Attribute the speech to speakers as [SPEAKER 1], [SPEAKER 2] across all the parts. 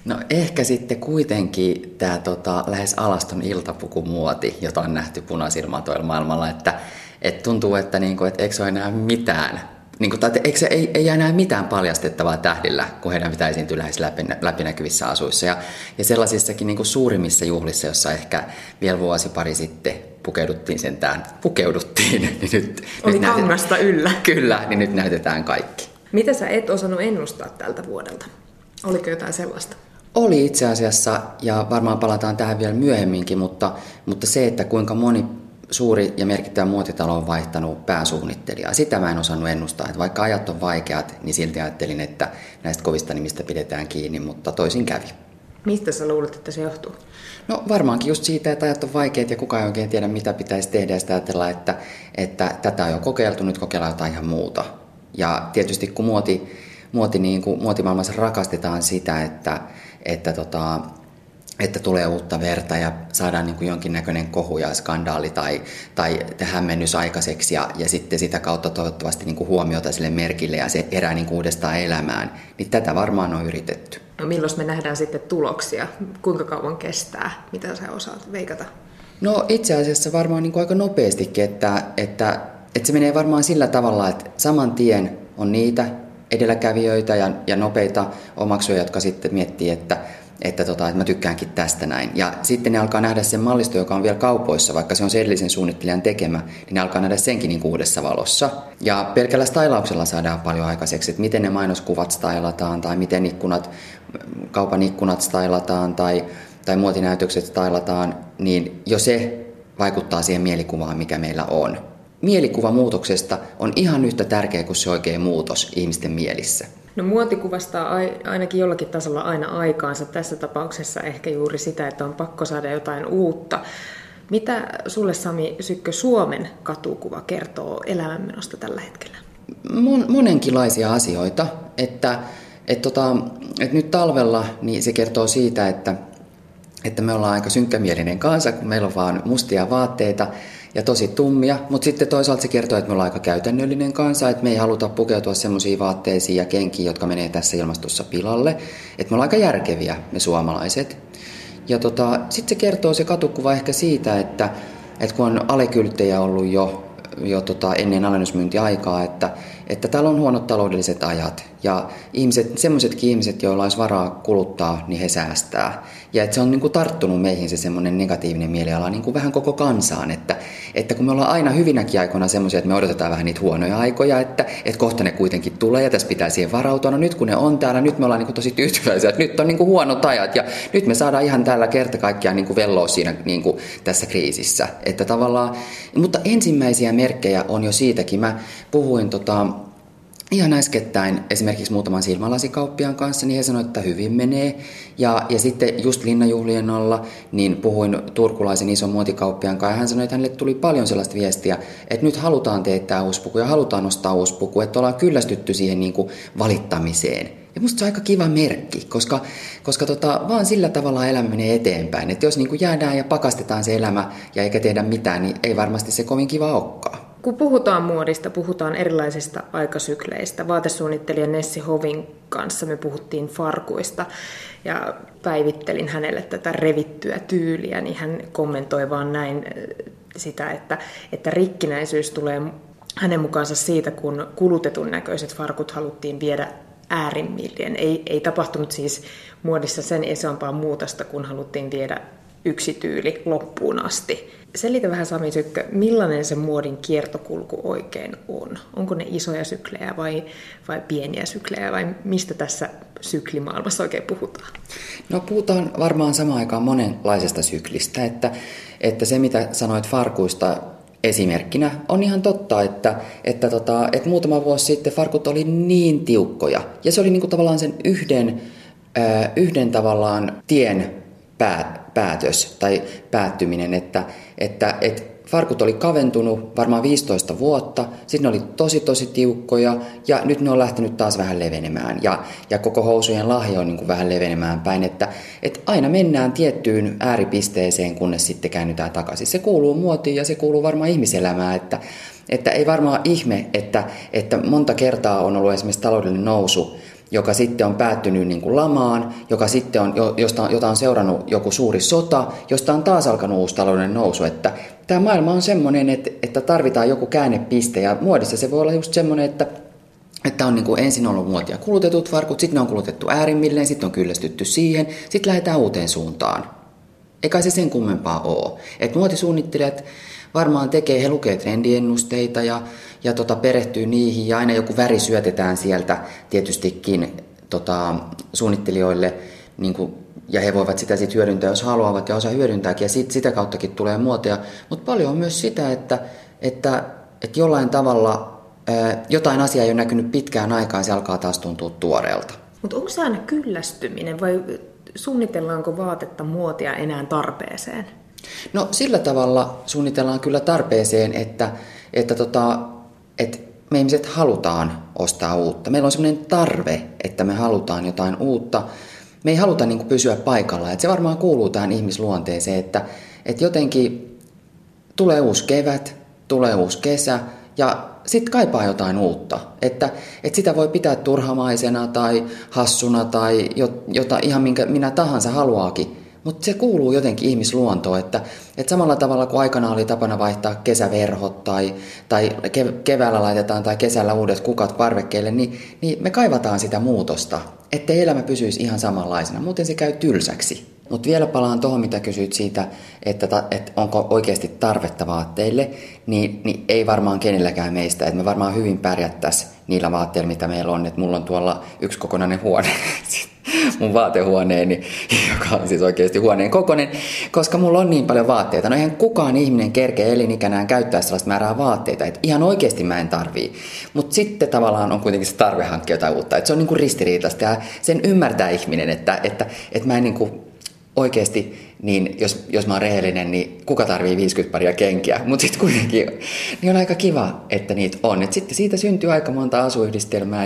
[SPEAKER 1] No ehkä sitten kuitenkin tämä lähes alaston iltapukumuoti, jota on nähty punaisilmatoilla maailmalla, että tuntuu, että, niinku, että eikö se ole enää mitään. Eikö se ei jää enää mitään paljastettavaa tähdillä, kun heidän pitää esiintyä lähes läpinäkyvissä asuissa. Ja sellaisissakin niin kuin suurimmissa juhlissa, jossa ehkä vielä vuosi pari sitten pukeuduttiin. Niin nyt
[SPEAKER 2] kangasta yllä.
[SPEAKER 1] Kyllä, niin nyt näytetään kaikki.
[SPEAKER 2] Mitä sä et osannut ennustaa tältä vuodelta? Oliko jotain sellaista?
[SPEAKER 1] Oli itse asiassa, ja varmaan palataan tähän vielä myöhemminkin, mutta se, että kuinka moni suuri ja merkittävä muotitalo on vaihtanut pääsuunnittelijaa. Sitä mä en osannut ennustaa, että vaikka ajat on vaikeat, niin silti ajattelin, että näistä kovista nimistä pidetään kiinni, mutta toisin kävi.
[SPEAKER 2] Mistä sä luulet, että se johtuu?
[SPEAKER 1] No varmaankin just siitä, että ajat on vaikeat ja kukaan ei oikein tiedä, mitä pitäisi tehdä, ja sitä ajatella, että tätä on jo kokeiltu, nyt kokeillaan jotain ihan muuta. Ja tietysti kun muotimaailmassa rakastetaan sitä, että tulee uutta verta ja saadaan niin kuin jonkinnäköinen kohu ja skandaali tai hämmennys aikaiseksi ja sitten sitä kautta toivottavasti niin kuin huomiota sille merkille ja se erää niin kuin uudestaan elämään, niin tätä varmaan on yritetty.
[SPEAKER 2] No milloin me nähdään sitten tuloksia? Kuinka kauan kestää? Mitä sä osaat veikata?
[SPEAKER 1] No itse asiassa varmaan niin kuin aika nopeastikin, että se menee varmaan sillä tavalla, että saman tien on niitä edelläkävijöitä ja nopeita omaksuja, jotka sitten miettii, että mä tykkäänkin tästä näin. Ja sitten ne alkaa nähdä sen mallisto, joka on vielä kaupoissa, vaikka se on se edellisen suunnittelijan tekemä, niin ne alkaa nähdä senkin niin kuin uudessa valossa. Ja pelkällä stylauksella saadaan paljon aikaiseksi, että miten ne mainoskuvat stylataan, tai miten kaupan ikkunat stylataan, tai muotinäytökset stylataan, niin jo se vaikuttaa siihen mielikuvaan, mikä meillä on. Mielikuva muutoksesta on ihan yhtä tärkeä kuin se oikea muutos ihmisten mielissä.
[SPEAKER 2] No muoti kuvastaa ainakin jollakin tasolla aina aikaansa. Tässä tapauksessa ehkä juuri sitä, että on pakko saada jotain uutta. Mitä sulle, Sami Sykkö, Suomen katukuva kertoo elämänmenosta tällä hetkellä?
[SPEAKER 1] Monenkinlaisia asioita. Että nyt talvella niin se kertoo siitä, että me ollaan aika synkkämielinen kansa, kun meillä on vaan mustia vaatteita ja tosi tummia, mutta sitten toisaalta se kertoo, että me ollaan aika käytännöllinen kansa, että me ei haluta pukeutua semmoisiin vaatteisiin ja kenkiin, jotka menee tässä ilmastossa pilalle, että me ollaan aika järkeviä me suomalaiset. Ja sitten se kertoo se katukuva ehkä siitä, että kun on alekylttejä ollut jo ennen alennusmyyntiaikaa, että täällä on huonot taloudelliset ajat ja semmoisetkin ihmiset, joilla olisi varaa kuluttaa, niin he säästää. Ja että se on niin kuin tarttunut meihin se semmoinen negatiivinen mieliala niin kuin vähän koko kansaan, että kun me ollaan aina hyvinäkin aikoina semmoisia, että me odotetaan vähän niitä huonoja aikoja, että kohta ne kuitenkin tulee ja tässä pitää siihen varautua. No nyt kun ne on täällä, nyt me ollaan niin kuin tosi tyytyväisiä, että nyt on niin kuin huonot ajat ja nyt me saadaan ihan täällä kerta kaikkiaan niin kuin velloa siinä niin kuin tässä kriisissä. Että tavallaan, mutta ensimmäisiä merkkejä on jo siitäkin. Mä puhuin ihan äskettäin esimerkiksi muutaman silmälasikauppiaan kanssa, niin he sanoivat, että hyvin menee. Ja sitten just Linnajuhlien alla, niin puhuin turkulaisen ison muotikauppiaan kanssa, ja hän sanoi, että hänelle tuli paljon sellaista viestiä, että nyt halutaan teettää uusi puku ja halutaan ostaa uusi puku, että ollaan kyllästytty siihen niin kuin valittamiseen. Ja musta se on aika kiva merkki, koska vaan sillä tavalla elämä menee eteenpäin. Että jos niin kuin jäädään ja pakastetaan se elämä ja eikä tehdä mitään, niin ei varmasti se kovin kiva olekaan.
[SPEAKER 2] Kun puhutaan muodista, puhutaan erilaisista aikasykleistä. Vaatesuunnittelija Nessi Hovin kanssa me puhuttiin farkuista ja päivittelin hänelle tätä revittyä tyyliä, niin hän kommentoi vaan näin sitä, että rikkinäisyys tulee hänen mukaansa siitä, kun kulutetun näköiset farkut haluttiin viedä äärimmilleen. Ei tapahtunut siis muodissa sen isompaa muutosta, kun haluttiin viedä yksi tyyli loppuun asti. Selitä vähän, Sami Sykkö, millainen se muodin kiertokulku oikein on? Onko ne isoja syklejä vai pieniä syklejä vai mistä tässä syklimaailmassa oikein puhutaan?
[SPEAKER 1] No puhutaan varmaan samaan aikaan monenlaisesta syklistä, että se mitä sanoit farkuista esimerkkinä on ihan totta, että muutama vuosi sitten farkut oli niin tiukkoja ja se oli niin kuin tavallaan sen yhden tavallaan tien päätös tai päättyminen, että farkut oli kaventunut varmaan 15 vuotta, sitten ne oli tosi tiukkoja ja nyt ne on lähtenyt taas vähän levenemään ja koko housujen lahja on niin kuin vähän levenemään päin, että aina mennään tiettyyn ääripisteeseen, kunnes sitten käännytään takaisin. Se kuuluu muotiin ja se kuuluu varmaan ihmiselämään, että ei varmaan ihme, että monta kertaa on ollut esimerkiksi taloudellinen nousu joka sitten on päättynyt niin kuin lamaan, joka sitten on, jota on seurannut joku suuri sota, josta on taas alkanut uusi taloudellinen nousu. Että tämä maailma on semmoinen, että tarvitaan joku käännepiste, ja muodissa se voi olla just semmoinen, että on niin kuin ensin ollut muotia kulutetut farkut, sitten ne on kulutettu äärimmilleen, sitten on kyllästytty siihen, sitten lähdetään uuteen suuntaan. Eikä se sen kummempaa ole. Että muotisuunnittelijat varmaan he lukee trendiennusteita ja perehtyy niihin, ja aina joku väri syötetään sieltä tietystikin suunnittelijoille, niin kuin, ja he voivat sitä sitten hyödyntää, jos haluavat, ja osa hyödyntääkin, ja sitä kauttakin tulee muotia. Mutta paljon on myös sitä, että jollain tavalla jotain asiaa ei ole näkynyt pitkään aikaan, se alkaa taas tuntua tuoreelta.
[SPEAKER 2] Mutta onko se aina kyllästyminen, vai suunnitellaanko vaatetta muotia enää tarpeeseen?
[SPEAKER 1] No sillä tavalla suunnitellaan kyllä tarpeeseen, että me ihmiset halutaan ostaa uutta. Meillä on sellainen tarve, että me halutaan jotain uutta. Me ei haluta niin kuin pysyä paikallaan. Et se varmaan kuuluu tähän ihmisluonteeseen, että jotenkin tulee uusi kevät, tulee uusi kesä ja sitten kaipaa jotain uutta. Että sitä voi pitää turhamaisena tai hassuna tai ihan minä tahansa haluaakin. Mutta se kuuluu jotenkin ihmisluontoon, että samalla tavalla kuin aikana oli tapana vaihtaa kesäverhot tai keväällä laitetaan tai kesällä uudet kukat parvekkeelle, niin me kaivataan sitä muutosta, ettei elämä pysyisi ihan samanlaisena, muuten se käy tylsäksi. Mutta vielä palaan tuohon, mitä kysyit siitä, että onko oikeasti tarvetta vaatteille, niin ei varmaan kenelläkään meistä. Että me varmaan hyvin pärjättäisiin niillä vaatteilla, mitä meillä on. Että mulla on tuolla yksi kokonainen huone, mun vaatehuoneeni, joka on siis oikeasti huoneen kokoinen, koska mulla on niin paljon vaatteita. No eihän kukaan ihminen kerkeä elinikänään käyttää sellaista määrää vaatteita, että ihan oikeasti mä en tarvii. Mutta sitten tavallaan on kuitenkin se tarve hankkia jotain uutta. Että se on niinku ristiriitaista ja sen ymmärtää ihminen, että mä en niinku oikeasti, niin jos mä oon rehellinen, niin kuka tarvii 50 paria kenkiä? Mutta sitten kuitenkin niin on aika kiva, että niitä on. Et sitten siitä syntyy aika monta asuyhdistelmää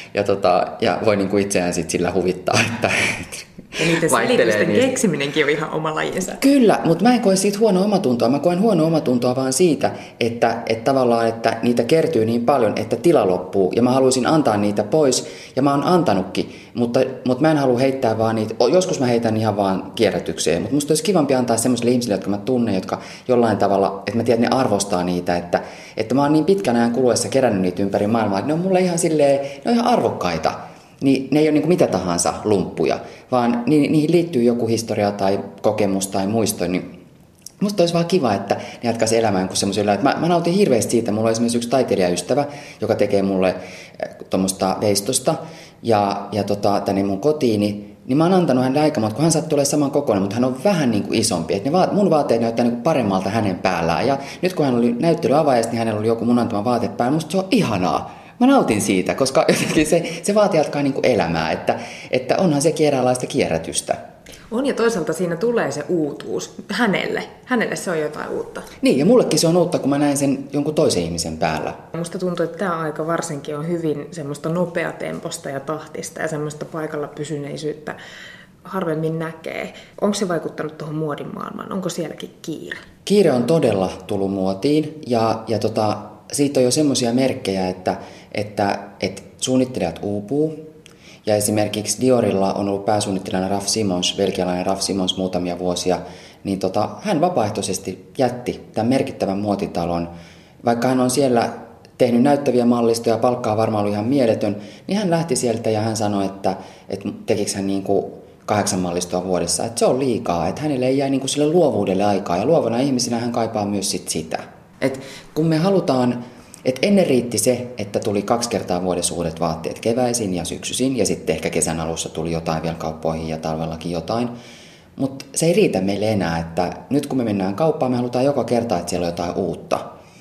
[SPEAKER 1] ja voi niinku itseään sit sillä huvittaa, että
[SPEAKER 2] ja niiden selitysten keksiminenkin on ihan oma lajinsa.
[SPEAKER 1] Kyllä, mutta mä en koe siitä huonoa omatuntoa. Mä koen huonoa omatuntoa vaan siitä, että tavallaan että niitä kertyy niin paljon, että tila loppuu. Ja mä haluaisin antaa niitä pois, ja mä oon antanutkin. Mutta mä en halua heittää vaan niitä. Joskus mä heitän ihan vaan kierrätykseen. Mutta musta olisi kivampi antaa semmoisille ihmisille, jotka mä tunnen, jotka jollain tavalla, että mä tiedän, että ne arvostaa niitä. Että mä oon niin pitkän ajan kuluessa kerännyt niitä ympäri maailmaa, että ne on mulle ihan silleen, ne on ihan arvokkaita. Niin ne ei ole niin kuin mitä tahansa lumppuja, vaan niihin liittyy joku historia tai kokemus tai muisto. Niin musta olisi vaan kiva, että ne jatkaisi elämään kuin semmoisella. Mä nautin hirveästi siitä. Mulla on esimerkiksi yksi taiteilijaystävä, joka tekee mulle tuommoista veistosta ja tänne mun kotiini. Niin mä oon antanut hänelle aikamat, kun hän sattuu olemaan saman kokoinen, mutta hän on vähän niin kuin isompi. Et mun vaatteet näyttää niin kuin paremmalta hänen päällään. Ja nyt kun hän oli näyttelyavaajassa, niin hänellä oli joku mun antama vaate päällä. Musta se on ihanaa. Mä nautin siitä, koska jotenkin se vaatii jatkaa niin kuin elämää, että onhan se eräänlaista kierrätystä.
[SPEAKER 2] On, ja toisaalta siinä tulee se uutuus hänelle se on jotain uutta.
[SPEAKER 1] Niin, ja mullekin se on uutta, kun mä näin sen jonkun toisen ihmisen päällä.
[SPEAKER 2] Musta tuntuu, että tämä aika varsinkin on hyvin semmoista nopeatemposta ja tahtista ja semmoista paikalla pysyneisyyttä harvemmin näkee. Onko se vaikuttanut tuohon muodin maailmaan? Onko sielläkin kiire?
[SPEAKER 1] Kiire on todella tullut muotiin, ja siitä on jo semmoisia merkkejä, että suunnittelijat uupuu. Ja esimerkiksi Diorilla on ollut pääsuunnittelijana Raf Simons, belgialainen Raf Simons muutamia vuosia, niin hän vapaaehtoisesti jätti tämän merkittävän muotitalon. Vaikka hän on siellä tehnyt näyttäviä mallistoja, palkkaa varmaan ollut ihan mieletön, niin hän lähti sieltä ja hän sanoi, että tekikö hän niin kuin 8 mallistoa vuodessa, että se on liikaa, että hänelle ei jää niin kuin sille luovuudelle aikaa, ja luovana ihmisenä hän kaipaa myös sitä. Et kun me halutaan, että ennen riitti se, että tuli 2 kertaa vuodessa uudet vaatteet keväisin ja syksyisin, ja sitten ehkä kesän alussa tuli jotain vielä kauppoihin ja talvellakin jotain. Mutta se ei riitä meille enää, että nyt kun me mennään kauppaan, me halutaan joka kerta, että siellä on jotain uutta.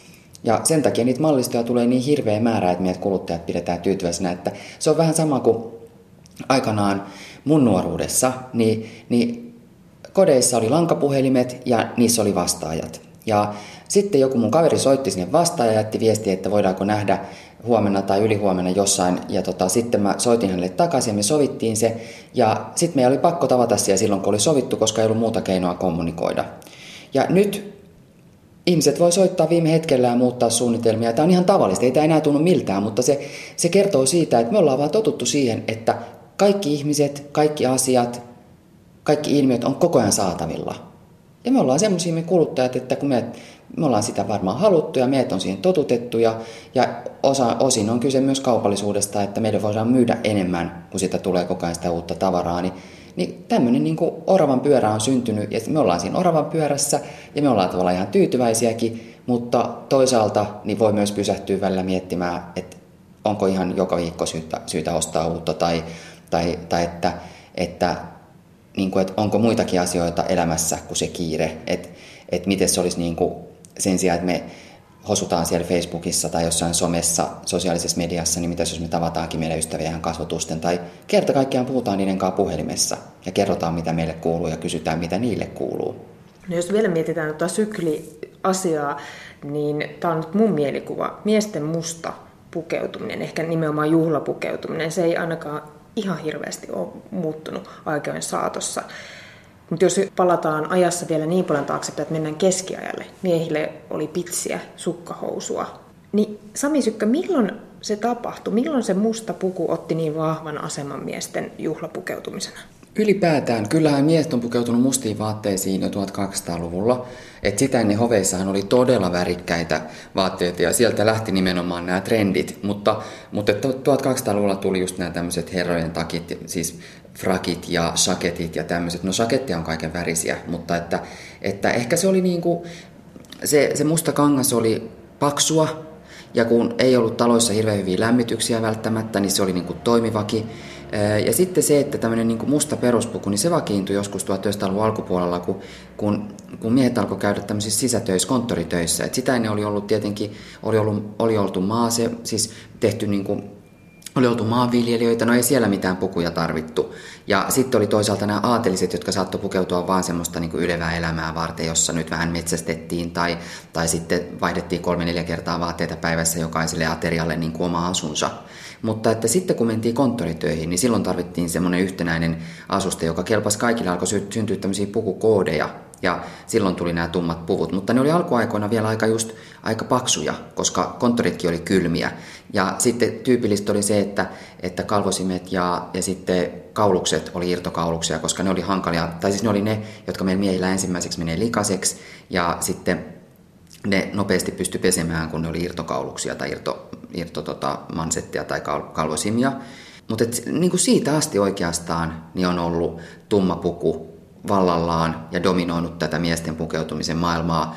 [SPEAKER 1] Ja sen takia niitä mallistoja tulee niin hirveä määrä, että meidät kuluttajat pidetään tyytyväisenä, että se on vähän sama kuin aikanaan mun nuoruudessa, niin kodeissa oli lankapuhelimet ja niissä oli vastaajat. Ja sitten joku mun kaveri soitti sinne vastaan ja jätti viestiä, että voidaanko nähdä huomenna tai ylihuomenna jossain. Ja sitten mä soitin hänelle takaisin ja me sovittiin se. Ja sitten meidän oli pakko tavata siellä silloin, kun oli sovittu, koska ei ollut muuta keinoa kommunikoida. Ja nyt ihmiset voi soittaa viime hetkellä ja muuttaa suunnitelmia. Tämä on ihan tavallista, ei tämä enää tunnu miltään, mutta se kertoo siitä, että me ollaan vaan totuttu siihen, että kaikki ihmiset, kaikki asiat, kaikki ilmiöt on koko ajan saatavilla. Ja me ollaan semmoisia me kuluttajat, että kun me ollaan sitä varmaan haluttu ja meidät on siihen totutettu ja osin on kyse myös kaupallisuudesta, että meidän voidaan myydä enemmän, kun sitä tulee koko ajan sitä uutta tavaraa, niin tämmöinen niin kuin oravan pyörä on syntynyt ja me ollaan siinä oravan pyörässä ja me ollaan tavallaan ihan tyytyväisiäkin, mutta toisaalta niin voi myös pysähtyä välillä miettimään, että onko ihan joka viikko syytä ostaa uutta tai että onko muitakin asioita elämässä kuin se kiire, että miten se olisi niin kuin sen sijaan, että me hosutaan siellä Facebookissa tai jossain somessa, sosiaalisessa mediassa, niin mitäs jos me tavataankin meidän ystäviä ihan kasvotusten tai kerta kaikkiaan puhutaan niiden kanssa puhelimessa ja kerrotaan mitä meille kuuluu ja kysytään mitä niille kuuluu.
[SPEAKER 2] No jos vielä mietitään tuota sykliasiaa, niin tämä on nyt mun mielikuva. Miesten musta pukeutuminen, ehkä nimenomaan juhlapukeutuminen, se ei ainakaan ihan hirveästi ole muuttunut aikojen saatossa. Mutta jos palataan ajassa vielä niin paljon taaksepäin, että mennään keskiajalle, miehille oli pitsiä, sukkahousua. Niin Sami Sykkä, milloin se tapahtui? Milloin se musta puku otti niin vahvan aseman miesten juhlapukeutumisena?
[SPEAKER 1] Ylipäätään, kyllähän miehet on pukeutunut mustiin vaatteisiin jo 1200-luvulla. Et sitä ennen hoveissahan oli todella värikkäitä vaatteita ja sieltä lähti nimenomaan nämä trendit. Mutta 1200-luvulla tuli just nämä tämmöiset herrojen takit, siis frakit ja shaketit ja tämmöiset. No shaketteja on kaiken värisiä, mutta että ehkä se oli niinku, se musta kangas oli paksua ja kun ei ollut taloissa hirveän hyviä lämmityksiä välttämättä, niin se oli niinku toimivakin. Ja sitten se, että tämmöinen niin kuin musta peruspuku, niin se vakiintui joskus 1900-luvun alkupuolella, kun miehet alkoi käydä tämmöisissä sisätöissä, konttoritöissä. Et sitä ennen oli ollut tietenkin, oli oltu siis tehty niin kuin, oli oltu maanviljelijöitä, no ei siellä mitään pukuja tarvittu. Ja sitten oli toisaalta nämä aateliset, jotka saattoi pukeutua vaan semmoista niin kuin ylevää elämää varten, jossa nyt vähän metsästettiin tai sitten vaihdettiin 3-4 kertaa vaatteita päivässä jokaiselle aterialle niin kuin oma asunsa. Mutta että sitten kun mentiin konttoritöihin, niin silloin tarvittiin semmoinen yhtenäinen asuste, joka kelpasi kaikille, alkoi syntyä tämmöisiä pukukoodeja. Ja silloin tuli nämä tummat puvut, mutta ne oli alkuaikoina vielä aika paksuja, koska konttoritkin oli kylmiä. Ja sitten tyypillistä oli se, että kalvosimet ja sitten kaulukset oli irtokauluksia, koska ne oli hankalia, tai siis ne oli ne, jotka meillä miehillä ensimmäiseksi menee likaiseksi, ja sitten ne nopeasti pystyi pesemään, kun ne oli irtokauluksia tai mansettia tai kalvosimia. Mutta niin kuin siitä asti oikeastaan niin on ollut tumma puku vallallaan ja dominoinut tätä miesten pukeutumisen maailmaa.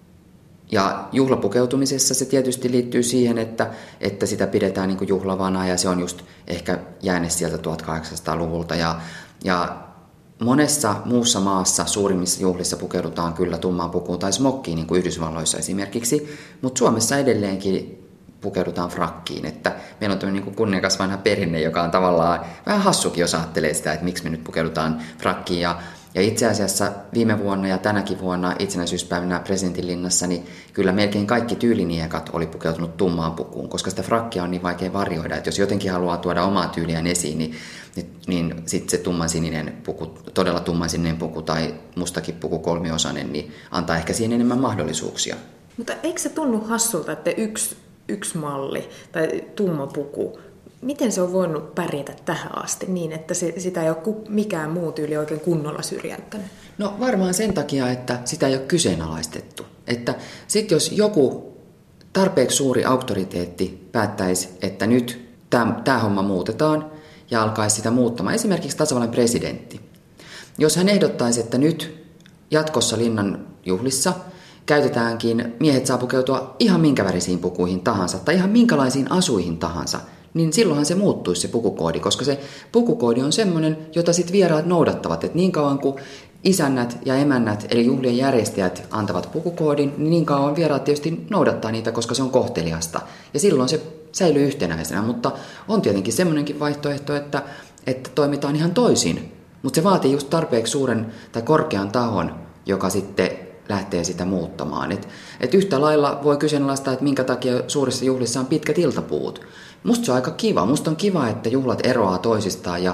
[SPEAKER 1] Ja juhlapukeutumisessa se tietysti liittyy siihen, että sitä pidetään niin kuin juhlavana ja se on just ehkä jääne sieltä 1800-luvulta. Ja monessa muussa maassa suurimmissa juhlissa pukeudutaan kyllä tummaan pukuun tai smokkiin, niin kuin Yhdysvalloissa esimerkiksi, mutta Suomessa edelleenkin pukeudutaan frakkiin, että meillä on tämmöinen niin kunniakas vanha perinne, joka on tavallaan vähän hassukin, jos ajattelee sitä, että miksi me nyt pukeudutaan frakkiin. Ja itse asiassa viime vuonna ja tänäkin vuonna itsenäisyyspäivänä Presidentinlinnassa, niin kyllä melkein kaikki tyyliniekat oli pukeutunut tummaan pukuun, koska sitä frakkia on niin vaikea varjoida, että jos jotenkin haluaa tuoda omaa tyyliään esiin, niin sitten se tummansininen puku, todella tummansininen puku tai mustakin puku kolmiosainen, niin antaa ehkä siihen enemmän mahdollisuuksia.
[SPEAKER 2] Mutta eikö se tunnu hassulta, että yksi malli tai tumma puku, miten se on voinut pärjätä tähän asti niin, että sitä ei ole mikään muu tyyli oikein kunnolla syrjäyttänyt?
[SPEAKER 1] No varmaan sen takia, että sitä ei ole kyseenalaistettu. Että sitten jos joku tarpeeksi suuri auktoriteetti päättäisi, että nyt tämä homma muutetaan ja alkaisi sitä muuttamaan, esimerkiksi tasavallan presidentti. Jos hän ehdottaisi, että nyt jatkossa linnan juhlissa käytetäänkin, miehet saa pukeutua ihan minkä värisiin pukuihin tahansa tai ihan minkälaisiin asuihin tahansa, niin silloinhan se muuttuisi se pukukoodi, koska se pukukoodi on semmoinen, jota sitten vieraat noudattavat. Että niin kauan kuin isännät ja emännät, eli juhlien järjestäjät antavat pukukoodin, niin kauan vieraat tietysti noudattaa niitä, koska se on kohteliasta. Ja silloin se säilyy yhtenäisenä, mutta on tietenkin semmoinenkin vaihtoehto, että toimitaan ihan toisin. Mutta se vaatii just tarpeeksi suuren tai korkean tahon, joka sitten lähtee sitä muuttamaan. Et yhtä lailla voi kyseenalaistaa, että minkä takia suurissa juhlissa on pitkät iltapuut. Musta se on aika kiva. Musta on kiva, että juhlat eroaa toisistaan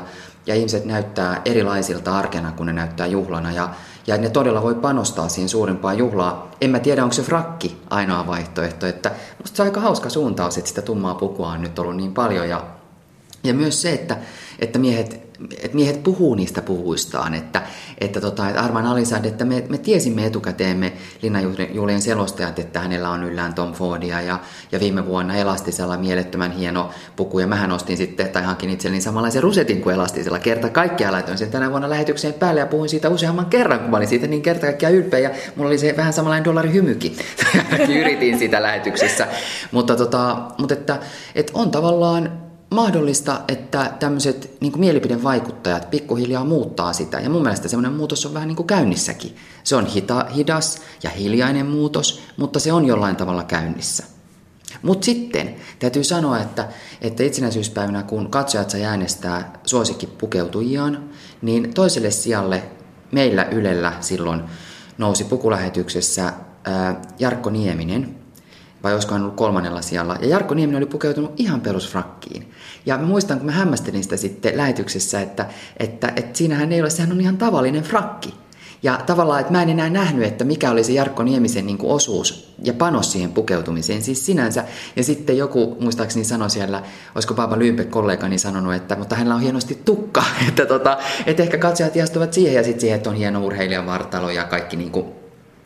[SPEAKER 1] ja ihmiset näyttää erilaisilta arkena, kun ne näyttää juhlana. Ja ne todella voi panostaa siihen suurimpaan juhlaan. En mä tiedä, onko se frakki ainoa vaihtoehto. Että musta se on aika hauska suuntaus, että sitä tummaa pukua on nyt ollut niin paljon. Ja myös se, että miehet puhuu niistä puvuistaan, että Arman Alisad, että me tiesimme etukäteen me Linnanjuhlien selostajat, että hänellä on yllään Tom Fordia ja viime vuonna Elastisella mielettömän hieno puku ja mähän ostin sitten tai hankin itselleni samanlaisen rusetin kuin Elastisella kerta kaikkiaan laitoin sen tänä vuonna lähetykseen päälle ja puhuin siitä useamman kerran, kun mä olin siitä niin kerta kaikkiaan ylpeä ja mulla oli se vähän samanlainen dollarihymykin, yritin sitä lähetyksessä, mutta että on tavallaan mahdollista, että tämmöiset niin mielipidevaikuttajat pikkuhiljaa muuttaa sitä. Ja mun mielestä semmoinen muutos on vähän niin kuin käynnissäkin. Se on hidas ja hiljainen muutos, mutta se on jollain tavalla käynnissä. Mutta sitten täytyy sanoa, että itsenäisyyspäivänä, kun katsojat sai äänestää suosikkipukeutujiaan, niin toiselle sijalle meillä Ylellä silloin nousi pukulähetyksessä Jarkko Nieminen, vai olisiko hän ollut 3. sijalla. Ja Jarkko Nieminen oli pukeutunut ihan perusfrakkiin. Ja mä muistan, kun mä hämmästelin sitä sitten lähetyksessä, että siinähän ei ole, sehän on ihan tavallinen frakki. Ja tavallaan, että mä en enää nähnyt, että mikä oli se Jarkko Niemisen niin kuin osuus ja panos siihen pukeutumiseen. Siis sinänsä. Ja sitten joku, muistaakseni sanoi siellä, olisiko Paapa Lyympek kollegani sanonut, että mutta hänellä on hienosti tukka. Että ehkä katsojat istuvat siihen ja sitten siihen, että on hieno urheilijan vartalo ja kaikki niin kuin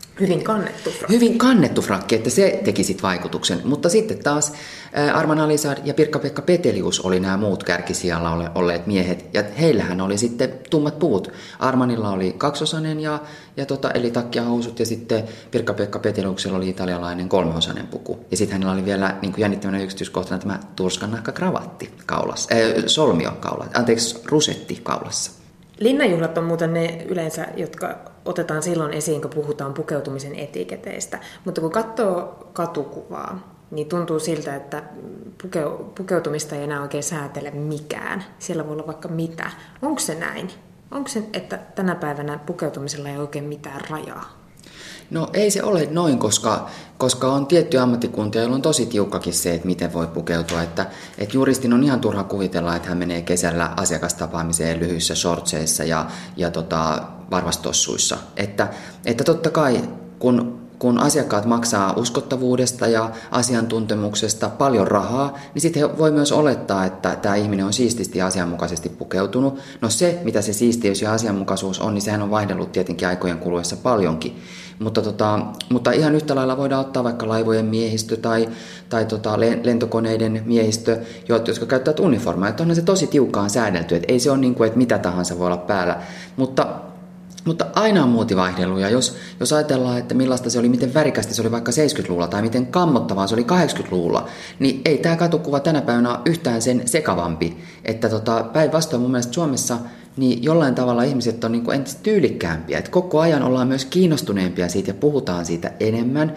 [SPEAKER 1] hyvin kannettu frakki, että se teki sit vaikutuksen. Mutta sitten taas Arman Alisad ja Pirkka-Pekka Petelius oli nämä muut kärkisijalla olleet miehet. Ja heillähän oli sitten tummat puvut. Armanilla oli 2-osainen eli takki ja housut. Ja sitten Pirkka-Pekka Peteliuksella oli italialainen 3-osainen puku. Ja sitten hänellä oli vielä niin kuin jännittävänä yksityiskohtana tämä turskannahka kravatti kaulassa. Solmio kaulassa. Rusetti kaulassa.
[SPEAKER 2] Linnanjuhlat on muuten ne yleensä, jotka otetaan silloin esiin, kun puhutaan pukeutumisen etiketeistä. Mutta kun katsoo katukuvaa, niin tuntuu siltä, että pukeutumista ei enää oikein säätele mikään. Siellä voi olla vaikka mitä. Onko se näin? Onko se, että tänä päivänä pukeutumisella ei oikein mitään rajaa?
[SPEAKER 1] No ei se ole noin, koska on tiettyjä ammattikuntia, joilla on tosi tiukkakin se, että miten voi pukeutua. Että juristin on ihan turha kuvitella, että hän menee kesällä asiakastapaamiseen lyhyissä shortseissa ja varvastossuissa. Että totta kai, kun asiakkaat maksaa uskottavuudesta ja asiantuntemuksesta paljon rahaa, niin sitten he voi myös olettaa, että tämä ihminen on siististi ja asianmukaisesti pukeutunut. No se, mitä se siistiys ja asianmukaisuus on, niin sehän on vaihdellut tietenkin aikojen kuluessa paljonkin. Mutta ihan yhtä lailla voidaan ottaa vaikka laivojen miehistö tai lentokoneiden miehistö, jotka käyttävät uniformaa. Että onhan se tosi tiukkaan säädelty, että ei se ole niin kuin, että mitä tahansa voi olla päällä. Mutta aina on muotivaihdellut, ja jos ajatellaan, että millaista se oli, miten värikästi se oli vaikka 70-luvulla tai miten kammottavaa se oli 80-luvulla, niin ei tämä katukuva tänä päivänä ole yhtään sen sekavampi. Että päinvastoin mun mielestä Suomessa niin jollain tavalla ihmiset on niin kuin entistä tyylikkäämpiä. Että koko ajan ollaan myös kiinnostuneempia siitä ja puhutaan siitä enemmän.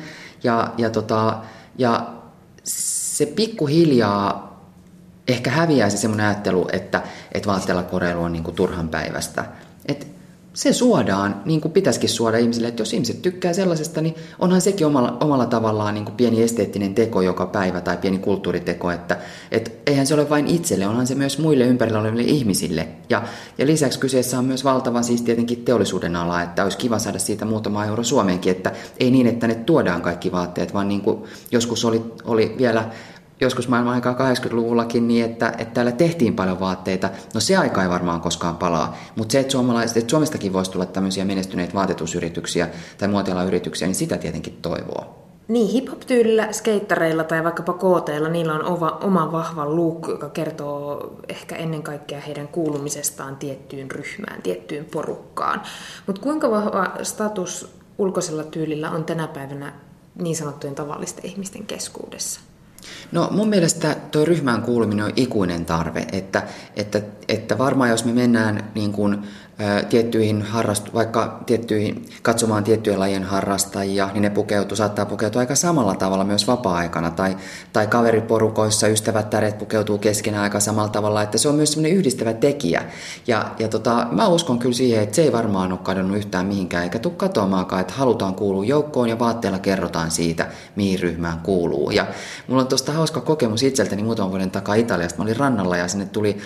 [SPEAKER 1] Ja se pikkuhiljaa ehkä häviää se semmoinen ajattelu, että vaatteella koreilu on niin kuin turhan päivästä. Se suodaan, niin kuin pitäisikin suoda ihmisille, että jos ihmiset tykkää sellaisesta, niin onhan sekin omalla tavallaan niin kuin pieni esteettinen teko joka päivä tai pieni kulttuuriteko, että eihän se ole vain itselle, onhan se myös muille ympärillä oleville ihmisille. Ja lisäksi kyseessä on myös valtava siis tietenkin teollisuuden ala, että olisi kiva saada siitä muutama euro Suomeenkin, että ei niin, että ne tuodaan kaikki vaatteet, vaan niin kuin joskus oli vielä joskus maailman aikaa 80-luvullakin niin, että täällä tehtiin paljon vaatteita. No se aika ei varmaan koskaan palaa, mutta se, että Suomestakin voisi tulla tämmöisiä menestyneitä vaatetusyrityksiä tai muotialayrityksiä, niin sitä tietenkin toivoo.
[SPEAKER 2] Niin, hip-hop-tyylillä, skeittareilla tai vaikkapa kooteilla, niillä on oma vahva look, joka kertoo ehkä ennen kaikkea heidän kuulumisestaan tiettyyn ryhmään, tiettyyn porukkaan. Mutta kuinka vahva status ulkoisella tyylillä on tänä päivänä niin sanottujen tavallisten ihmisten keskuudessa?
[SPEAKER 1] No mun mielestä tuo ryhmään kuuluminen on ikuinen tarve, että varmaan jos me mennään niin kuin tiettyihin katsomaan tiettyjen lajien harrastajia, niin ne saattaa pukeutua aika samalla tavalla myös vapaa-aikana. Tai kaveriporukoissa ystävättäret pukeutuu keskenään aika samalla tavalla, että se on myös semmoinen yhdistävä tekijä. Ja mä uskon kyllä siihen, että se ei varmaan ole kadonnut yhtään mihinkään, eikä tule katoamaakaan, että halutaan kuulua joukkoon ja vaatteella kerrotaan siitä, mihin ryhmään kuuluu. Ja mulla on tuosta hauska kokemus itseltäni muutaman vuoden takaa Italiasta. Mä olin rannalla ja sinne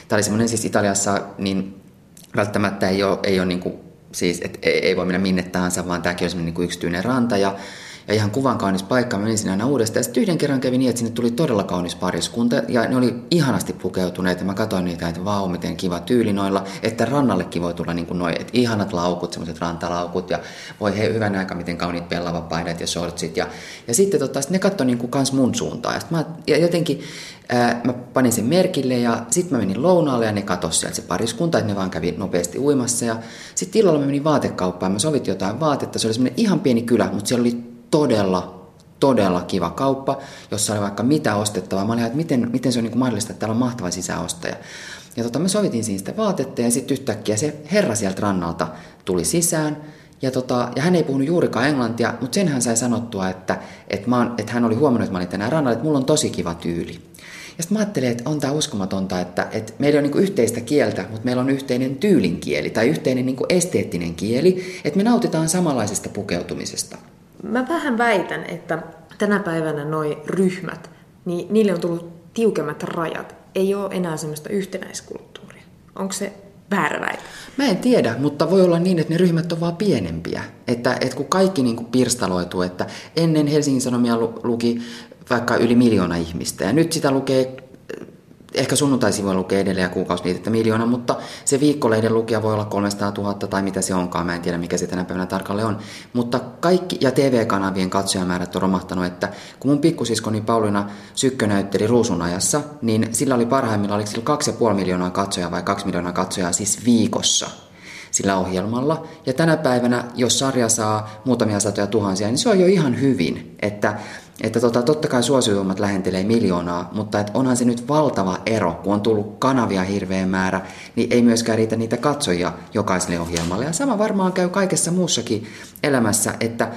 [SPEAKER 1] Tämä oli semmoinen siis Italiassa, niin välttämättä ei ole niin kuin, siis, että ei voi mennä minne tahansa, vaan tämäkin on semmoinen niin kuin yksityinen ranta ja ihan kuvan kaunis paikka. Mä menin sinne aina uudestaan. Ja sitten yhden kerran kävi niin, että sinne tuli todella kaunis pariskunta. Ja ne oli ihanasti pukeutuneet. Ja mä katsoin niitä, että vau, miten kiva tyyli noilla. Että rannallekin voi tulla niin kuin noi, että ihanat laukut, semmoiset rantalaukut. Ja voi hyvän aika, miten kauniit pellavapaidat ja shortsit. Ja sitten sit ne katsoi niin kuin kans mun suuntaan. Ja jotenkin mä panin sen merkille ja sitten mä menin lounaalle ja ne katosi sieltä se pariskunta, että ne vaan kävi nopeasti uimassa. Ja sitten illalla mä menin vaatekauppaan. Mä sovitin jotain vaatetta. Se oli semmoinen ihan pieni kylä, mutta siellä oli todella kiva kauppa, jossa oli vaikka mitä ostettavaa. Mä olin, että miten se on niin kuin mahdollista, että täällä on mahtava sisäostaja. Ja me sovitin siinä sitä vaatetta ja sitten yhtäkkiä se herra sieltä rannalta tuli sisään. Ja hän ei puhunut juurikaan englantia, mutta sen hän sai sanottua, että hän oli huomannut, että mä olin tänään rannalla, että mulla on tosi kiva tyyli. Ja sitten mä ajattelin, että on tää uskomatonta, että meillä on niinku yhteistä kieltä, mutta meillä on yhteinen tyylin tai yhteinen niinku esteettinen kieli, että me nautitaan samanlaisesta pukeutumisesta.
[SPEAKER 2] Mä vähän väitän, että tänä päivänä noi ryhmät, niin niille on tullut tiukemmat rajat. Ei ole enää semmoista yhtenäiskulttuuria. Onko se väärä väite?
[SPEAKER 1] Mä en tiedä, mutta voi olla niin, että ne ryhmät on vaan pienempiä. Että kun kaikki niin kuin pirstaloituu, että ennen Helsingin Sanomia luki vaikka yli 1 miljoona ihmistä. Ja nyt sitä lukee, ehkä sunnuntaisin voi lukea edelleen ja kuukausiliitettä 1 miljoona, mutta se viikkolehden lukija voi olla 300 000 tai mitä se onkaan. Mä en tiedä, mikä se tänä päivänä tarkalleen on. Mutta kaikki, ja TV-kanavien katsojamäärät on romahtanut, että kun mun pikkusiskoni Pauliina Sykkö näytteli Ruusunajassa, niin sillä oli parhaimmillaan, oliko sillä 2,5 miljoonaa katsojaa vai 2 miljoonaa katsojaa siis viikossa sillä ohjelmalla. Ja tänä päivänä, jos sarja saa muutamia satoja tuhansia, niin se on jo ihan hyvin. Että totta kai suosituimmat lähentelee 1 miljoonaa, mutta onhan se nyt valtava ero, kun on tullut kanavia hirveä määrä, niin ei myöskään riitä niitä katsojia jokaiselle ohjelmalle. Ja sama varmaan käy kaikessa muussakin elämässä, että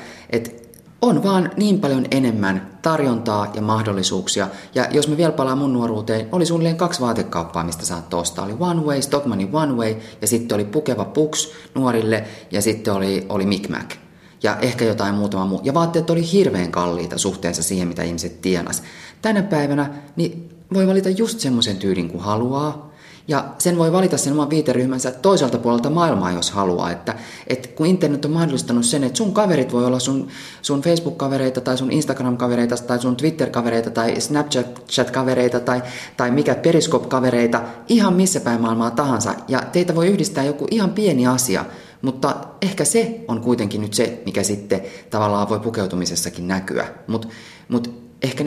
[SPEAKER 1] on vaan niin paljon enemmän tarjontaa ja mahdollisuuksia. Ja jos me vielä palaan mun nuoruuteen, oli suunnilleen 2 vaatekauppaa, mistä saattoi ostaa. Oli One Way, Stockmannin One Way, ja sitten oli Pukeva Puks nuorille, ja sitten oli Micmac. Ja ehkä jotain muutama muu. Ja vaatteet oli hirveän kalliita suhteessa siihen, mitä ihmiset tienas. Tänä päivänä niin voi valita just semmoisen tyylin kuin haluaa. Ja sen voi valita sen oman viiteryhmänsä toiselta puolelta maailmaa, jos haluaa. Että kun internet on mahdollistanut sen, että sun kaverit voi olla sun Facebook-kavereita tai sun Instagram-kavereita tai sun Twitter-kavereita tai Snapchat-kavereita tai mikä Periscope-kavereita ihan missä päin maailmaa tahansa. Ja teitä voi yhdistää joku ihan pieni asia, mutta ehkä se on kuitenkin nyt se, mikä sitten tavallaan voi pukeutumisessakin näkyä. Mut ehkä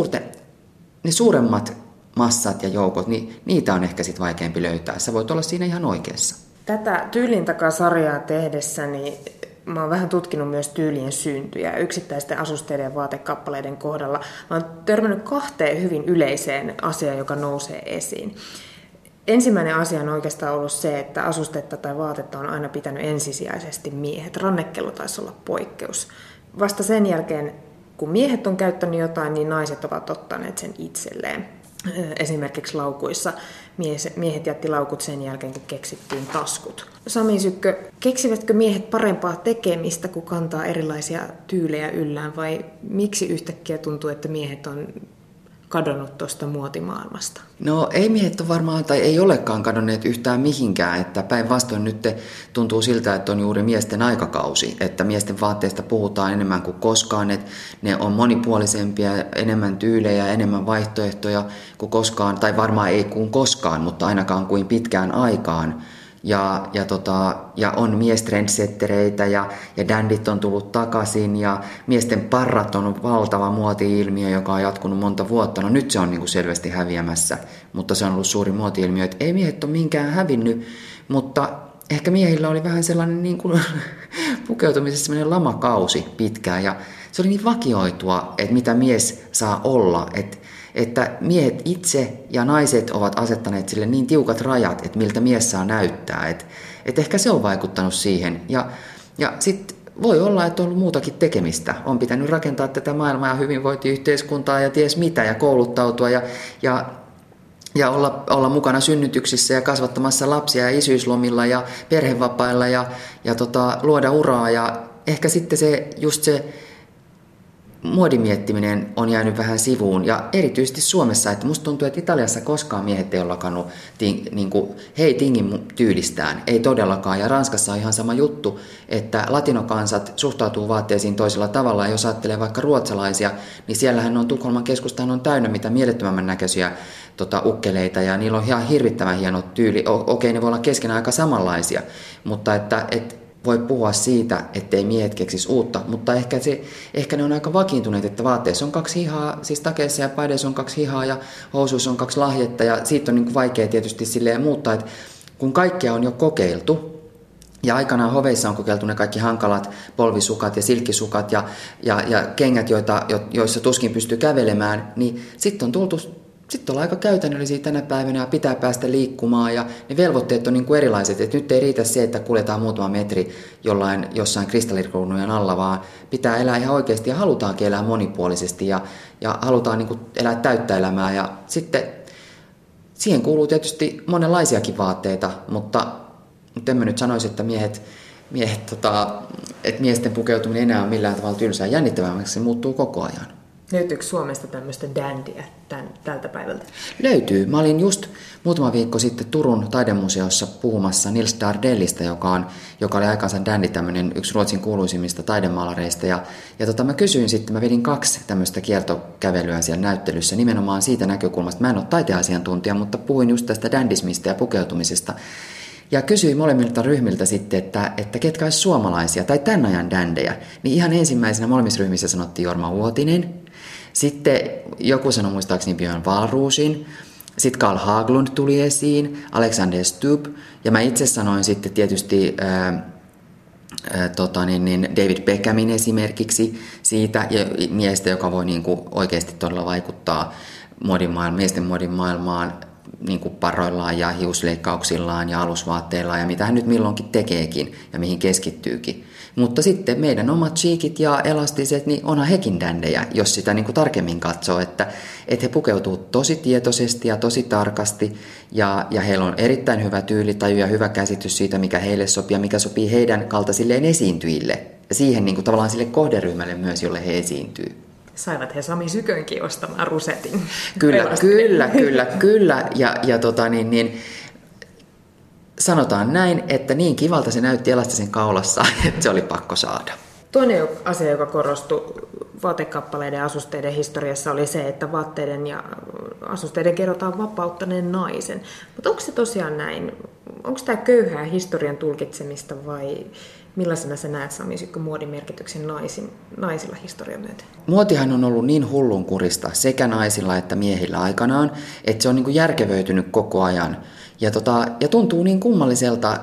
[SPEAKER 1] ne suuremmat massat ja joukot, niin niitä on ehkä sitten vaikeampi löytää. Sä voit olla siinä ihan oikeassa.
[SPEAKER 2] Tätä Tyylin takaa-sarjaa tehdessäni mä oon vähän tutkinut myös tyylien syntyjä yksittäisten asusteiden ja vaatekappaleiden kohdalla. Mä oon törmännyt 2 hyvin yleiseen asiaan, joka nousee esiin. Ensimmäinen asia on oikeastaan ollut se, että asustetta tai vaatetta on aina pitänyt ensisijaisesti miehet. Rannekello taisi olla poikkeus. Vasta sen jälkeen, kun miehet on käyttänyt jotain, niin naiset ovat ottaneet sen itselleen. Esimerkiksi laukuissa miehet jätti laukut sen jälkeen, kun keksittiin taskut. Sami Sykkö, keksivätkö miehet parempaa tekemistä, kun kantaa erilaisia tyylejä yllään, vai miksi yhtäkkiä tuntuu, että miehet on kadonnut tuosta muotimaailmasta?
[SPEAKER 1] No ei miehet on varmaan, tai ei olekaan kadonneet yhtään mihinkään, että päinvastoin nyt tuntuu siltä, että on juuri miesten aikakausi, että miesten vaatteista puhutaan enemmän kuin koskaan, että ne on monipuolisempia, enemmän tyylejä, enemmän vaihtoehtoja kuin koskaan, tai varmaan ei kuin koskaan, mutta ainakaan kuin pitkään aikaan. Ja on miestrendsettereitä ja dandit on tullut takaisin ja miesten parrat on valtava muoti-ilmiö, joka on jatkunut monta vuotta. No nyt se on niin kuin selvästi häviämässä, mutta se on ollut suuri muoti-ilmiö, että ei miehet ole minkään hävinnyt, mutta ehkä miehillä oli vähän sellainen niin kuin pukeutumisessa sellainen lamakausi pitkään ja se oli niin vakioitua, että mitä mies saa olla, että miehet itse ja naiset ovat asettaneet sille niin tiukat rajat, että miltä mies saa näyttää. Että ehkä se on vaikuttanut siihen. Ja sitten voi olla, että on ollut muutakin tekemistä. On pitänyt rakentaa tätä maailmaa ja hyvinvointiyhteiskuntaa ja ties mitä ja kouluttautua ja olla mukana synnytyksissä ja kasvattamassa lapsia ja isyyslomilla ja perhevapailla ja luoda uraa. Ja ehkä sitten se muodin miettiminen on jäänyt vähän sivuun, ja erityisesti Suomessa, että musta tuntuu, että Italiassa koskaan miehet ei ole lakannut, hei tingin tyylistään, ei todellakaan, ja Ranskassa on ihan sama juttu, että latinokansat suhtautuu vaatteisiin toisella tavalla, ja jos ajattelee vaikka ruotsalaisia, niin siellähän on Tukholman keskustaan on täynnä mitä mielettömämmän näköisiä ukkeleita, ja niillä on ihan hirvittävän hieno tyyli, okei, ne voi olla keskenään aika samanlaisia, mutta että voi puhua siitä, ettei miehet keksisi uutta, mutta ehkä ne on aika vakiintuneet, että vaatteessa on 2 hihaa, siis takeissa ja paideissa on 2 hihaa ja housuissa on 2 lahjetta ja siitä on niin kuin vaikea tietysti silleen muuttaa, että kun kaikkea on jo kokeiltu ja aikanaan hoveissa on kokeiltu ne kaikki hankalat polvisukat ja silkkisukat ja kengät, joissa tuskin pystyy kävelemään, niin sitten ollaan aika käytännöllisiä tänä päivänä ja pitää päästä liikkumaan ja ne velvoitteet on niin kuin erilaiset. Et nyt ei riitä se, että kuljetaan muutama metri jossain kristallikruunujen alla, vaan pitää elää ihan oikeasti ja halutaankin elää monipuolisesti ja halutaan niin kuin elää täyttä elämää. Ja sitten siihen kuuluu tietysti monenlaisiakin vaatteita, mutta en mä nyt sanoisi, että että miesten pukeutuminen enää on millään tavalla tylsää jännittävämmäksi, se muuttuu koko ajan.
[SPEAKER 2] Löytyykö Suomesta tämmöistä dandyä tältä päivältä?
[SPEAKER 1] Löytyy. Mä olin just muutama viikko sitten Turun taidemuseossa puhumassa Nils Dardellista, joka oli aikansa dandy, tämmöinen yksi Ruotsin kuuluisimmista taidemaalareista. Ja mä kysyin sitten, mä vedin 2 tämmöistä kiertokävelyä siellä näyttelyssä nimenomaan siitä näkökulmasta. Mä en ole taiteasiantuntija, mutta puhuin just tästä dandismista ja pukeutumisesta. Ja kysyin molemmilta ryhmiltä sitten, että ketkä olisi suomalaisia tai tämän ajan dandejä. Niin ihan ensimmäisenä molemmissa ryhmissä sanottiin Jorma Uotinen. Sitten joku sanoi muistaakseni Björn Wahlroosin. Sitten Carl Haglund tuli esiin, Alexander Stubb. Ja mä itse sanoin sitten tietysti David Beckhamin esimerkiksi siitä ja miestä, joka voi niinku oikeasti todella vaikuttaa miesten muodin maailmaan niin kuin parroillaan ja hiusleikkauksillaan ja alusvaatteillaan ja mitä hän nyt milloinkin tekeekin ja mihin keskittyykin. Mutta sitten meidän omat cheekit ja elastiset, niin onhan hekin dändejä, jos sitä niin kuin tarkemmin katsoo, että he pukeutuu tosi tietoisesti ja tosi tarkasti ja heillä on erittäin hyvä tyylitaju ja hyvä käsitys siitä, mikä heille sopii ja mikä sopii heidän kaltaisilleen esiintyjille ja siihen niin kuin tavallaan sille kohderyhmälle myös, jolle he esiintyy.
[SPEAKER 2] Saivat he Sami Sykönkin ostamaan rusetin.
[SPEAKER 1] Kyllä. Ja sanotaan näin, että niin kivalta se näytti elastisen kaulassa, että se oli pakko saada.
[SPEAKER 2] Toinen asia, joka korostui vaatekappaleiden ja asusteiden historiassa, oli se, että vaatteiden ja asusteiden kerrotaan vapauttaneen naisen. Mutta onko se tosiaan näin? Onko tämä köyhää historian tulkitsemista vai millaisena sä näet, Sami Sykkö, muodin merkityksen naisilla historian myötä?
[SPEAKER 1] Muotihan on ollut niin hullunkurista sekä naisilla että miehillä aikanaan, että se on niin kuin järkevöitynyt koko ajan. Ja tuntuu niin kummalliselta,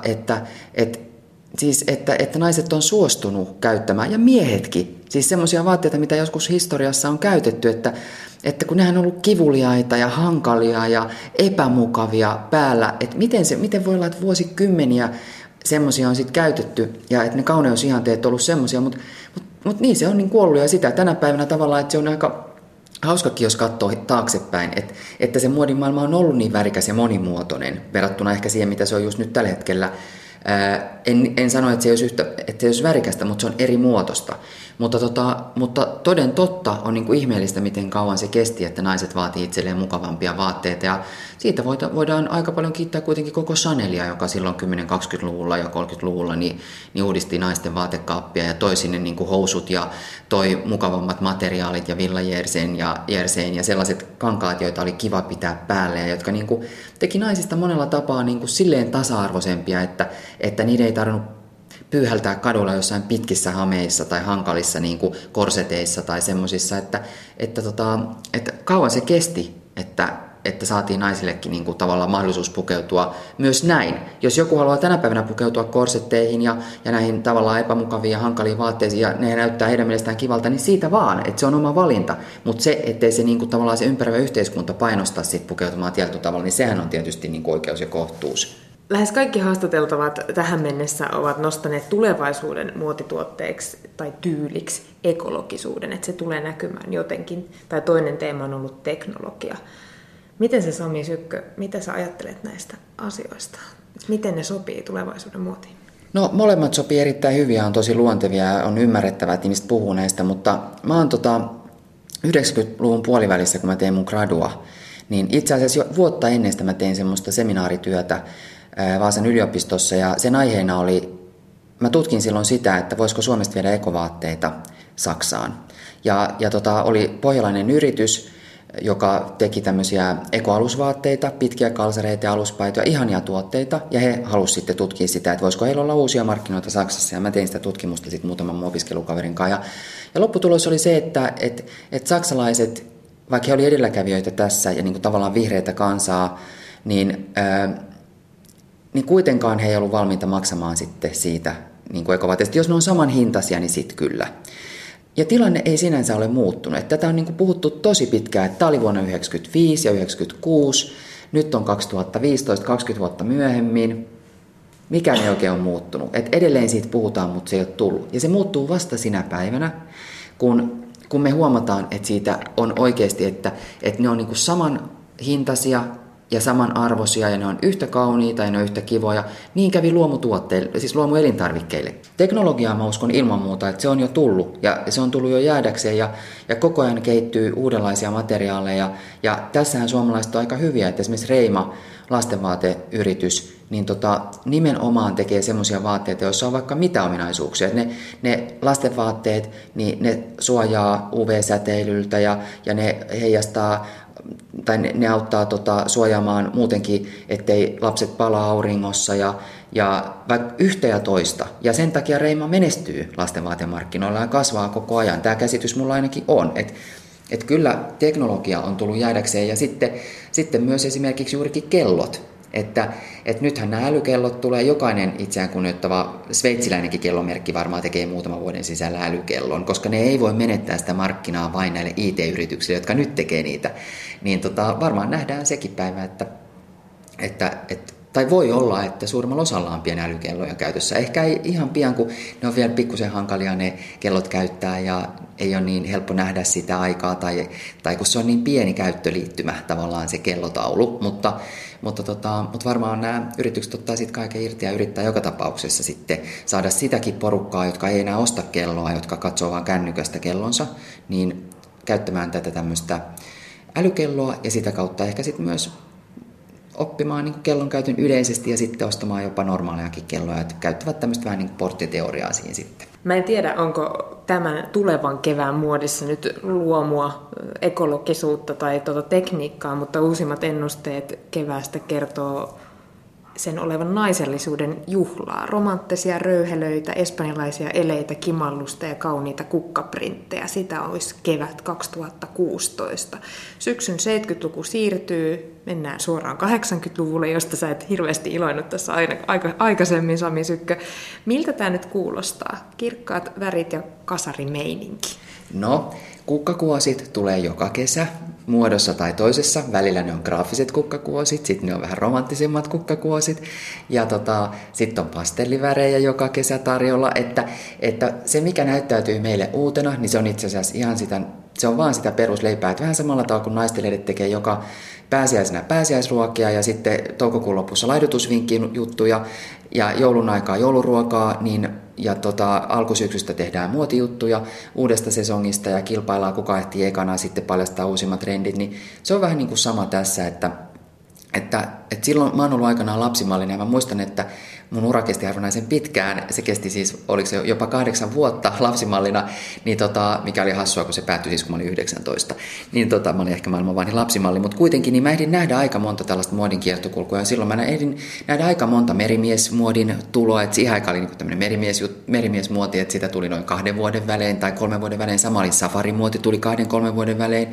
[SPEAKER 1] että naiset on suostunut käyttämään, ja miehetkin. Siis semmoisia vaatteita, mitä joskus historiassa on käytetty, että kun nehän on ollut kivuliaita ja hankalia ja epämukavia päällä, että miten voi olla, että vuosikymmeniä semmoisia on sitten käytetty, ja että ne kauneusihanteet on ollut semmoisia, mutta niin se on niin kuollut, ja sitä tänä päivänä tavallaan, että se on aika hauskakin, jos katsoo taaksepäin, että se muodin maailma on ollut niin värikäs ja monimuotoinen verrattuna ehkä siihen, mitä se on just nyt tällä hetkellä. En sano, että se ei olisi värikästä, mutta se on eri muotoista. Mutta toden totta on niin kuin ihmeellistä, miten kauan se kesti, että naiset vaatii itselleen mukavampia vaatteita. Ja siitä voidaan aika paljon kiittää kuitenkin koko Chanelia, joka silloin 10-20-luvulla ja 30-luvulla niin uudisti naisten vaatekaappia ja toi sinne niin kuin housut ja toi mukavammat materiaalit ja villajerseen ja sellaiset kankaat, joita oli kiva pitää päälle ja jotka niin kuin teki naisista monella tapaa niin kuin silleen tasa-arvoisempia, että niiden ei tarvinnut pyyhältää kadulla jossain pitkissä hameissa tai hankalissa niin kuin korseteissa tai semmoisissa, että kauan se kesti, että saatiin naisillekin niin kuin tavallaan mahdollisuus pukeutua myös näin. Jos joku haluaa tänä päivänä pukeutua korsetteihin ja näihin tavallaan epämukaviin ja hankaliin vaatteisiin ja ne näyttää heidän mielestään kivalta, niin siitä vaan, että se on oma valinta. Mutta se, ettei se niin kuin tavallaan se ympäröivä yhteiskunta painosta sit pukeutumaan tietyllä tavalla, niin sehän on tietysti niin kuin oikeus ja kohtuus.
[SPEAKER 2] Lähes kaikki haastateltavat tähän mennessä ovat nostaneet tulevaisuuden muotituotteeksi tai tyyliksi ekologisuuden, että se tulee näkymään jotenkin. Tai toinen teema on ollut teknologia. Miten se, Sami Sykkö, mitä sä ajattelet näistä asioista? Miten ne sopii tulevaisuuden muotiin?
[SPEAKER 1] No molemmat sopii erittäin hyvin ja on tosi luontevia ja on ymmärrettävää, että ihmiset puhuu näistä, mutta mä oon 90-luvun puolivälissä, kun mä tein mun gradua, niin itse asiassa jo vuotta ennen sitä mä tein semmoista seminaarityötä Vaasan yliopistossa ja sen aiheena oli, mä tutkin silloin sitä, että voisiko Suomesta viedä ekovaatteita Saksaan. Ja oli pohjalainen yritys, joka teki tämmöisiä ekoalusvaatteita, pitkiä kalsareita ja aluspaitoja, ihania tuotteita, ja he halusivat sitten tutkia sitä, että voisiko heillä olla uusia markkinoita Saksassa, ja mä tein sitä tutkimusta sitten muutaman mun opiskelukaverin kanssa. Ja lopputulos oli se, että saksalaiset, vaikka he olivat edelläkävijöitä tässä, ja niin kuin tavallaan vihreitä kansaa, niin kuitenkaan he ei ollut valmiita maksamaan sitten siitä niin kuin ekovaatteista. Jos ne on saman hintaisia, niin sitten kyllä. Ja tilanne ei sinänsä ole muuttunut. Tätä on niin kuin puhuttu tosi pitkään, että tämä oli vuonna 1995 ja 1996, nyt on 2015, 20 vuotta myöhemmin. Mikään ei oikein ole muuttunut. Et edelleen siitä puhutaan, mutta se ei ole tullut. Ja se muuttuu vasta sinä päivänä, kun me huomataan, että siitä on oikeasti, että ne on niin kuin saman hintaisia ja samanarvoisia ja ne on yhtä kauniita ja ne on yhtä kivoja. Niin kävi luomutuotteille, siis luomuelintarvikkeille. Teknologiaa mä uskon ilman muuta, että se on jo tullut ja se on tullut jo jäädäkseen ja koko ajan kehittyy uudenlaisia materiaaleja. Ja tässähän suomalaiset on aika hyviä, että esimerkiksi Reima, lastenvaateyritys, niin nimenomaan tekee semmoisia vaatteita, joissa on vaikka mitä ominaisuuksia. Ne lastenvaatteet, niin ne suojaa UV-säteilyltä ja ne heijastaa tai ne auttaa suojaamaan muutenkin, ettei lapset palaa auringossa ja vaikka yhtä ja toista. Ja sen takia Reima menestyy lastenvaatemarkkinoilla ja kasvaa koko ajan. Tämä käsitys mulla ainakin on, että kyllä teknologia on tullut jäädäkseen ja sitten myös esimerkiksi juurikin kellot. Että nythän nämä älykellot tulee, jokainen itseään kunnioittava sveitsiläinenkin kellomerkki varmaan tekee muutaman vuoden sisällä älykellon, koska ne ei voi menettää sitä markkinaa vain näille IT-yrityksille, jotka nyt tekee niitä. Niin varmaan nähdään sekin päivä, tai voi olla, että suurimmalla osalla on pieni älykelloja käytössä. Ehkä ei ihan pian, kun ne on vielä pikkusen hankalia ne kellot käyttää ja ei ole niin helppo nähdä sitä aikaa tai kun se on niin pieni käyttöliittymä tavallaan se kellotaulu, mutta varmaan nämä yritykset ottaa siitä kaiken irti ja yrittää joka tapauksessa sitten saada sitäkin porukkaa, jotka ei enää osta kelloa, jotka katsoo vaan kännykästä kellonsa, niin käyttämään tätä tämmöistä älykelloa ja sitä kautta ehkä sitten myös oppimaan niin kuin kellon käytön yleisesti ja sitten ostamaan jopa normaalejakin kelloja, että käyttävät tämmöistä vähän niin kuin porttiteoriaa siihen sitten.
[SPEAKER 2] Mä en tiedä, onko tämän tulevan kevään muodissa nyt luomua, ekologisuutta tai tekniikkaa, mutta uusimmat ennusteet keväästä kertoo sen olevan naisellisuuden juhlaa. Romanttisia röyhelöitä, espanjalaisia eleitä, kimallusta ja kauniita kukkaprinttejä. Sitä olisi kevät 2016. Syksyn 70-luku siirtyy, mennään suoraan 80-luvulle, josta sä et hirveästi iloinut tässä aikaisemmin, Sami Sykkö. Miltä tämä nyt kuulostaa? Kirkkaat värit ja kasarimeininki.
[SPEAKER 1] No, kukkakuosit tulee joka kesä muodossa tai toisessa. Välillä ne on graafiset kukkakuosit, sitten ne on vähän romanttisemmat kukkakuosit. Ja sitten on pastellivärejä joka kesä tarjolla. Että se, mikä näyttäytyy meille uutena, niin se on itse asiassa ihan se on vaan sitä perusleipää. Että vähän samalla tavalla kuin naistenlehdet tekee joka pääsiäisenä pääsiäisruokia ja sitten toukokuun lopussa laidotusvinkkiin juttuja ja joulun aikaa jouluruokaa, niin ja alkusyksystä tehdään muotijuttuja uudesta sesongista ja kilpaillaan kuka ehtii ekana sitten paljastaa uusimmat trendit, niin se on vähän niin kuin sama tässä, että silloin mä oon ollut aikanaan lapsimallinen ja mä muistan, että mun ura kesti harvinaisen pitkään. Se kesti siis, oliko se jopa 8 vuotta lapsimallina, niin mikä oli hassua, kun se päättyi siis, kun mä olin 19. Niin mä olin ehkä maailman vanhin lapsimalli, mutta kuitenkin niin mä ehdin nähdä aika monta tällaista muodin kiertokulkua. Ja silloin mä ehdin nähdä aika monta merimiesmuodin tuloa. Että siihen aikaan oli niin tämmöinen merimiesmuoti, että sitä tuli noin 2 vuoden välein tai 3 vuoden välein. Sama oli safarimuoti, tuli 2-3 vuoden välein.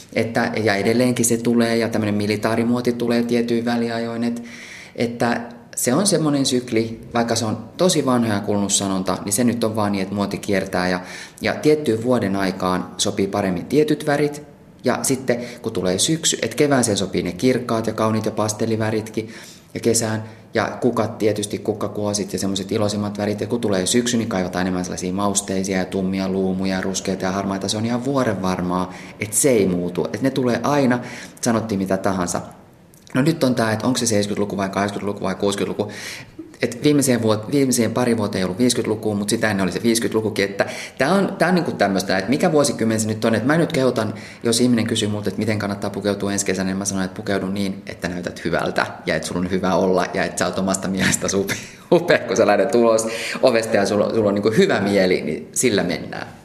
[SPEAKER 1] Ja edelleenkin se tulee ja tämmöinen militaarimuoti tulee tietyin väliajoin. Että se on semmoinen sykli, vaikka se on tosi vanha ja kulunut sanonta, niin se nyt on vaan niin, että muoti kiertää ja tiettyyn vuoden aikaan sopii paremmin tietyt värit. Ja sitten kun tulee syksy, että kevääseen sopii ne kirkkaat ja kauniit ja pastelliväritkin ja kesään. Ja kukat tietysti, kukkakuosit ja semmoiset iloisimmat värit. Ja kun tulee syksy, niin kaivataan enemmän sellaisia mausteisia ja tummia luumuja, ruskeita ja harmaita. Se on ihan vuoren varmaa, että se ei muutu. Että ne tulee aina, sanottiin mitä tahansa. No nyt on tämä, että onko se 70-luku vai 80-luku vai 60-luku. viimeiseen pari vuoteen ei ollut 50-lukua, mutta sitä ennen oli se 50-lukukin. Että tämä on niin kuin tämmöistä, että mikä vuosikymmen se nyt on. Että mä nyt kehotan, jos ihminen kysyy multa, että miten kannattaa pukeutua ensi kesänä, niin mä sanon, että pukeudu niin, että näytät hyvältä ja että sulla on hyvä olla ja että sä oot omasta mielestäsi upea, kun sä lähdet ulos ovesta ja sulla on niin kuin hyvä mieli, niin sillä mennään.